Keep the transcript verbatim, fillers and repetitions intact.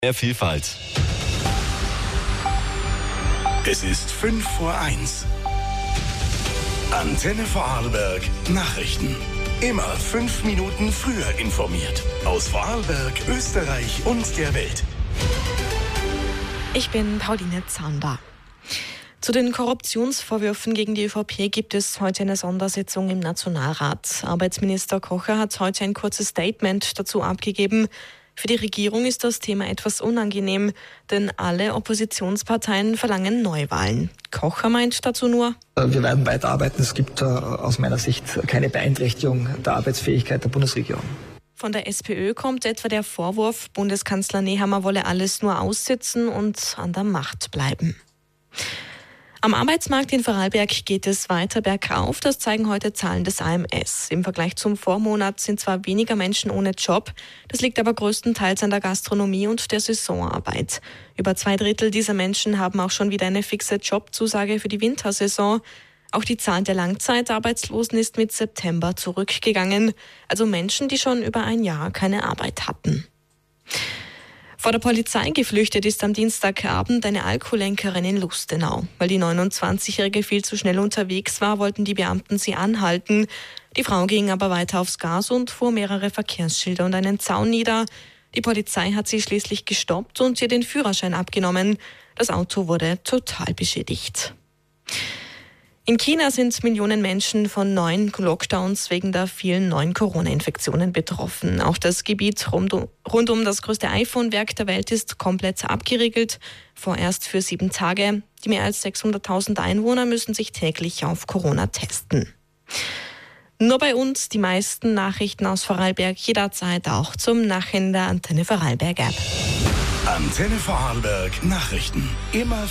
Mehr Vielfalt. Es ist fünf vor eins. Antenne Vorarlberg Nachrichten. Immer fünf Minuten früher informiert. Aus Vorarlberg, Österreich und der Welt. Ich bin Pauline Zander. Zu den Korruptionsvorwürfen gegen die ÖVP gibt es heute eine Sondersitzung im Nationalrat. Arbeitsminister Kocher hat heute ein kurzes Statement dazu abgegeben. Für die Regierung ist das Thema etwas unangenehm, denn alle Oppositionsparteien verlangen Neuwahlen. Kocher meint dazu nur: Wir werden weiterarbeiten. Es gibt äh, aus meiner Sicht keine Beeinträchtigung der Arbeitsfähigkeit der Bundesregierung. Von der SPÖ kommt etwa der Vorwurf, Bundeskanzler Nehammer wolle alles nur aussitzen und an der Macht bleiben. Am Arbeitsmarkt in Vorarlberg geht es weiter bergauf, das zeigen heute Zahlen des A M S. Im Vergleich zum Vormonat sind zwar weniger Menschen ohne Job, das liegt aber größtenteils an der Gastronomie und der Saisonarbeit. Über zwei Drittel dieser Menschen haben auch schon wieder eine fixe Jobzusage für die Wintersaison. Auch die Zahl der Langzeitarbeitslosen ist mit September zurückgegangen, also Menschen, die schon über ein Jahr keine Arbeit hatten. Vor der Polizei geflüchtet ist am Dienstagabend eine Alkoholenkerin in Lustenau. Weil die neunundzwanzigjährige viel zu schnell unterwegs war, wollten die Beamten sie anhalten. Die Frau ging aber weiter aufs Gas und fuhr mehrere Verkehrsschilder und einen Zaun nieder. Die Polizei hat sie schließlich gestoppt und ihr den Führerschein abgenommen. Das Auto wurde total beschädigt. In China sind Millionen Menschen von neuen Lockdowns wegen der vielen neuen Corona-Infektionen betroffen. Auch das Gebiet rund um, rund um das größte iPhone-Werk der Welt ist komplett abgeriegelt, vorerst für sieben Tage. Die mehr als sechshunderttausend Einwohner müssen sich täglich auf Corona testen. Nur bei uns die meisten Nachrichten aus Vorarlberg jederzeit auch zum Nachhinein der Antenne Vorarlberg App. Antenne Vorarlberg Nachrichten. Immer